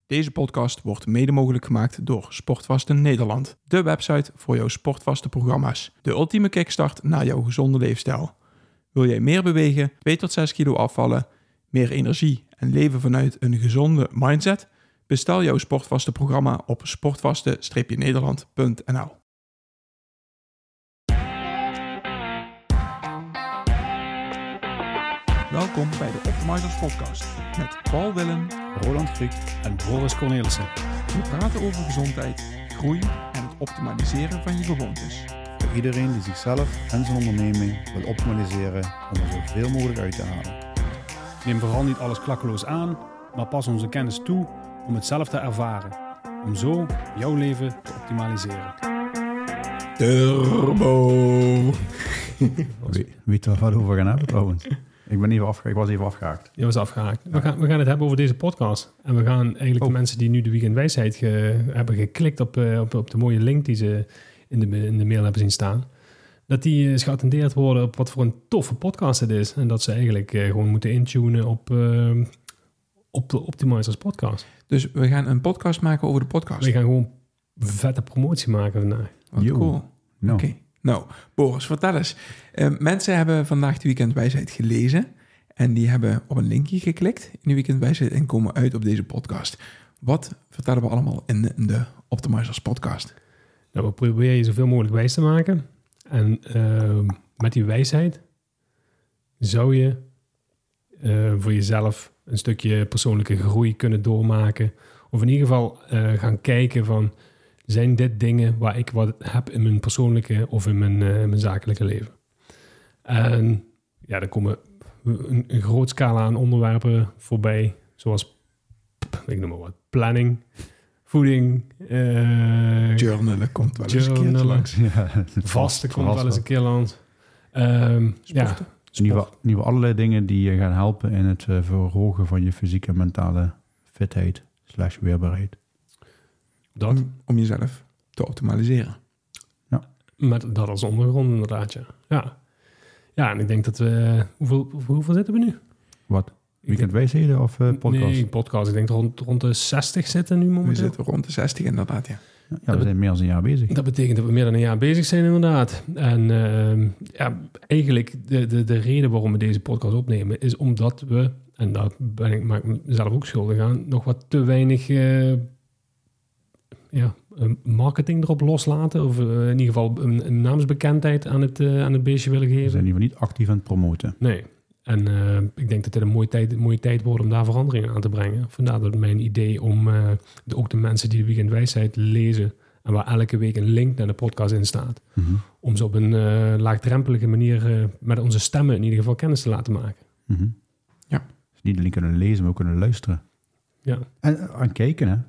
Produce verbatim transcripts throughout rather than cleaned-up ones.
Deze podcast wordt mede mogelijk gemaakt door Sportvasten Nederland. De website voor jouw sportvaste programma's. De ultieme kickstart naar jouw gezonde leefstijl. Wil jij meer bewegen, twee tot zes kilo afvallen, meer energie en leven vanuit een gezonde mindset? Bestel jouw Sportvasten programma op sportvasten nederland punt n l. Welkom bij de Optimizers Podcast met Paul Willem, Roland Griek en Boris Cornelissen. We praten over gezondheid, groei en het optimaliseren van je gewoontes. Voor iedereen die zichzelf en zijn onderneming wil optimaliseren om er zoveel mogelijk uit te halen. Neem vooral niet alles klakkeloos aan, maar pas onze kennis toe om het zelf te ervaren. Om zo jouw leven te optimaliseren. Turbo! We, weet je wat we over gaan hebben trouwens? Ik, ben even afge- ik was even afgehaakt. Je was afgehaakt. We gaan, we gaan het hebben over deze podcast. En we gaan eigenlijk Oh. de mensen die nu de weekendwijsheid ge, hebben geklikt op, uh, op, op de mooie link die ze in de, in de mail hebben zien staan, dat die eens geattendeerd worden op wat voor een toffe podcast het is. En dat ze eigenlijk uh, gewoon moeten intunen op, uh, op de Optimizers podcast. Dus we gaan een podcast maken over de podcast. We gaan gewoon vette promotie maken vandaag. Wat Yo. cool. No. Oké. Okay. Nou, Boris, vertel eens. Uh, mensen hebben vandaag de weekendwijsheid gelezen en die hebben op een linkje geklikt in de weekendwijsheid en komen uit op deze podcast. Wat vertellen we allemaal in de, in de Optimizers podcast? Nou, we proberen je zoveel mogelijk wijs te maken. En uh, met die wijsheid zou je uh, voor jezelf een stukje persoonlijke groei kunnen doormaken. Of in ieder geval uh, gaan kijken van, zijn dit dingen waar ik wat heb in mijn persoonlijke of in mijn, uh, mijn zakelijke leven? En ja, er komen een, een groot scala aan onderwerpen voorbij, zoals, ik noem maar wat, planning, voeding, uh, journalen komt wel eens een keertje journalen, langs. Ja, vasten komt wel eens een keer langs. Um, ja, Sporten. Nieuwe, nieuwe allerlei dingen die je gaan helpen in het uh, verhogen van je fysieke en mentale fitheid slash weerbaarheid. dat. Om, om jezelf te optimaliseren. Met dat als ondergrond inderdaad, ja. Ja, ja en ik denk dat we... Hoeveel, hoeveel zitten we nu? Wat? Weekendwijsheden of uh, podcast? Nee, podcast. Ik denk dat rond, rond de zestig zitten nu We momenteel. zitten rond de zestig inderdaad, ja. Ja, we zijn meer dan een jaar bezig. Dat betekent dat we meer dan een jaar bezig zijn inderdaad. En uh, ja, eigenlijk de, de, de reden waarom we deze podcast opnemen is omdat we, en daar ben ik, maak ik mezelf ook schuldig aan, nog wat te weinig uh, ja, marketing erop loslaten. Of uh, in ieder geval een, een naamsbekendheid aan het, uh, aan het beestje willen geven. We zijn in ieder geval niet actief aan het promoten. Nee. En uh, ik denk dat het een mooie tijd, mooie tijd wordt om daar veranderingen aan te brengen. Vandaar dat mijn idee om uh, de, ook de mensen die de weekendwijsheid lezen en waar elke week een link naar de podcast in staat, Mm-hmm. om ze op een uh, laagdrempelige manier uh, met onze stemmen in ieder geval kennis te laten maken. Mm-hmm. Ja. Dus niet alleen kunnen lezen, maar ook kunnen luisteren. Ja. En uh, aan kijken, hè?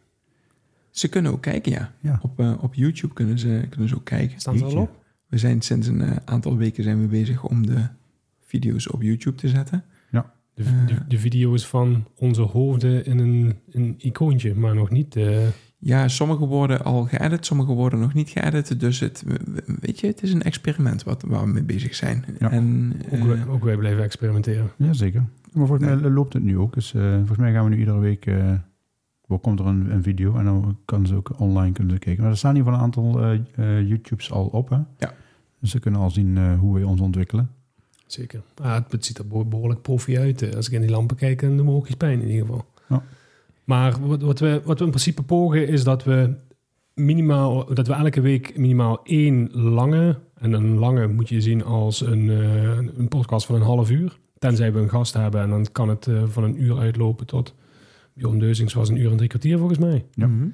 Ze kunnen ook kijken, ja. Ja. Op, uh, op YouTube kunnen ze, kunnen ze ook kijken. Staan ze er al op? We zijn sinds een uh, aantal weken zijn we bezig om de video's op YouTube te zetten. De, de, de video's van onze hoofden in een, een icoontje, maar nog niet... Uh... Ja, sommige worden al geëdit, sommige worden nog niet geëdit. Dus het, weet je, het is een experiment wat, waar we mee bezig zijn. Ja. En, Ook, uh, wij, ook wij blijven experimenteren. Jazeker. Maar volgens Nee. mij loopt het nu ook. Dus uh, volgens mij gaan we nu iedere week... Uh, er komt er een, een video en dan kan ze ook online kunnen ze kijken. Maar er staan in ieder geval een aantal uh, uh, YouTubes al op, hè? Ja. Dus ze kunnen al zien uh, hoe wij ons ontwikkelen. Zeker. Ah, het, het ziet er behoorlijk profi uit. Als ik in die lampen kijk, dan doen me oogjes pijn in ieder geval. Ja. Maar wat, wat, we, wat we in principe pogen is dat we minimaal, dat we elke week minimaal één lange, en een lange moet je zien als een, uh, een podcast van een half uur. Tenzij we een gast hebben en dan kan het uh, van een uur uitlopen tot, Bjorn Deuzings was een uur en drie kwartier volgens mij. Ja. mm-hmm.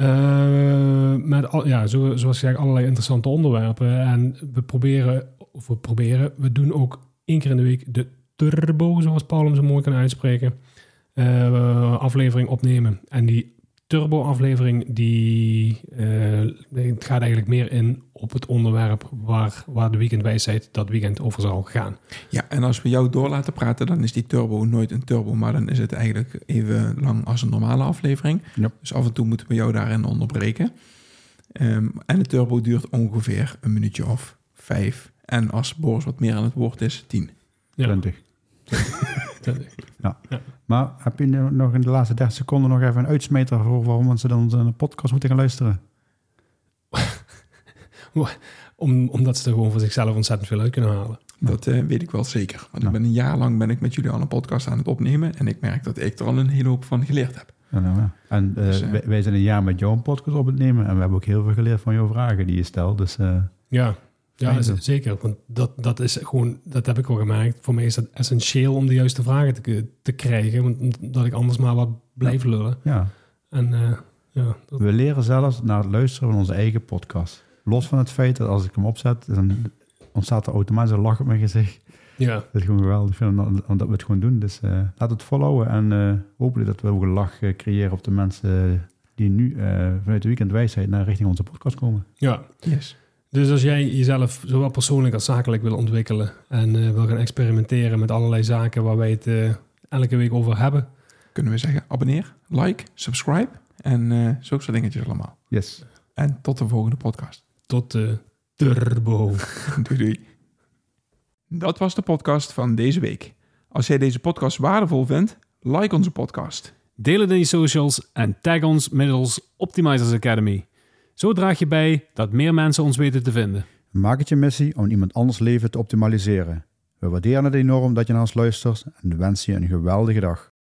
Uh, met al, ja, zo, zoals gezegd, allerlei interessante onderwerpen. En we proberen, of we proberen, we doen ook één keer in de week de turbo, zoals Paul hem zo mooi kan uitspreken, uh, aflevering opnemen. En die turbo-aflevering, die uh, het gaat eigenlijk meer in op het onderwerp waar, waar de weekendwijsheid dat weekend over zal gaan. Ja, en als we jou door laten praten, dan is die turbo nooit een turbo, maar dan is het eigenlijk even lang als een normale aflevering. Ja. Dus af en toe moeten we jou daarin onderbreken. Um, en de turbo duurt ongeveer een minuutje of vijf. En als Boris wat meer aan het woord is, tien. Ja. twintig. Ja. Ja. Maar heb je nog in de laatste dertig seconden nog even een uitsmijter voor waarom mensen dan onze podcast moeten gaan luisteren? Om, omdat ze er gewoon voor zichzelf ontzettend veel uit kunnen halen. Dat uh, weet ik wel zeker. Want ja. ik ben een jaar lang ben ik met jullie al een podcast aan het opnemen. En ik merk dat ik er al een hele hoop van geleerd heb. Ja, nou, ja. En uh, dus, uh, wij, wij zijn een jaar met jou een podcast op het nemen. En we hebben ook heel veel geleerd van jouw vragen die je stelt. Dus, uh, ja, ja z- zeker. Want dat, dat is gewoon, dat heb ik wel gemerkt. Voor mij is het essentieel om de juiste vragen te, te krijgen. Want dat ik anders maar wat blijf ja. lullen. Ja. En, uh, ja, dat... We leren zelfs naar het luisteren van onze eigen podcast. Los van het feit dat als ik hem opzet, dan ontstaat er automatisch een lach op mijn gezicht. Ja. Dat is gewoon geweldig omdat we het gewoon doen. Dus uh, laat het volhouden en uh, hopelijk dat we ook een lach uh, creëren op de mensen die nu uh, vanuit de weekendwijsheid naar richting onze podcast komen. Ja, yes. Dus als jij jezelf zowel persoonlijk als zakelijk wil ontwikkelen en uh, wil gaan experimenteren met allerlei zaken waar wij het uh, elke week over hebben, kunnen we zeggen abonneer, like, subscribe en uh, zulke soort dingetjes allemaal. Yes. En tot de volgende podcast. Tot de turbo. Doei doei. Dat was de podcast van deze week. Als jij deze podcast waardevol vindt, like onze podcast. Deel het in je socials en tag ons middels Optimizers Academy. Zo draag je bij dat meer mensen ons weten te vinden. Maak het je missie om iemand anders leven te optimaliseren. We waarderen het enorm dat je naar ons luistert en wensen je een geweldige dag.